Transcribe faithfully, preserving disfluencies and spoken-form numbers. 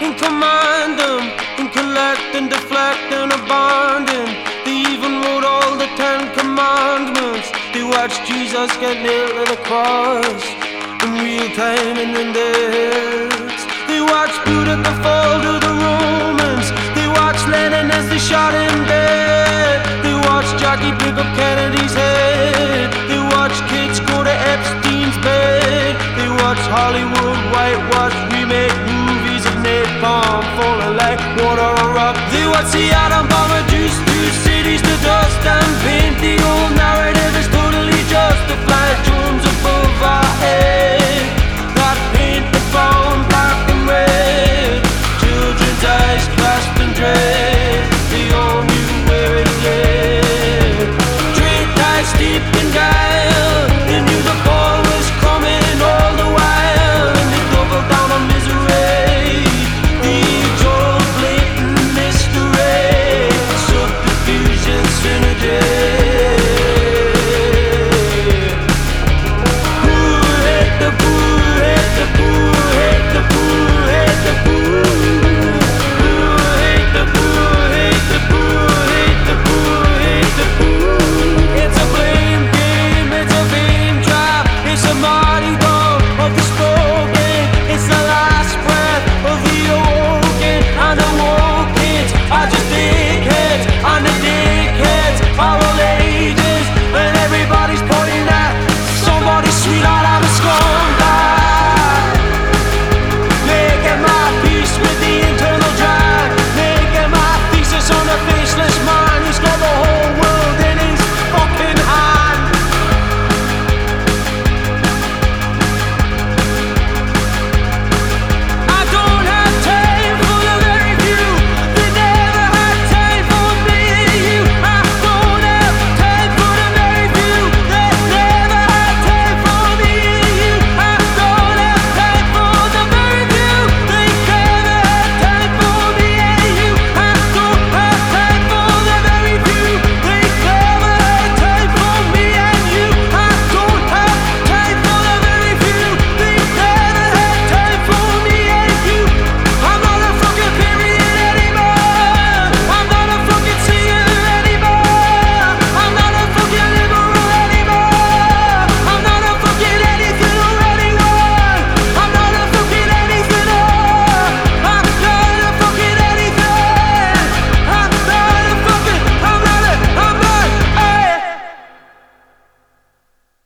and command them, and collect and deflect and abandon. They even wrote all the Ten Commandments. They watched Jesus get nailed to the cross in real time and in their heads. They watched Boudica fall to the Romans. They watched Lenin as they shot him dead. They watched Jackie pick up Kennedy's head. They watched kids go to Epstein's bed. They watched Hollywood whitewash remake movies of napalm falling like water on rock. They watched the atom bomb reduce two cities to dust and paint the old narrative as totally justified. Drones above our head that paint the brown, black and red. Children's eyes clasped in dread.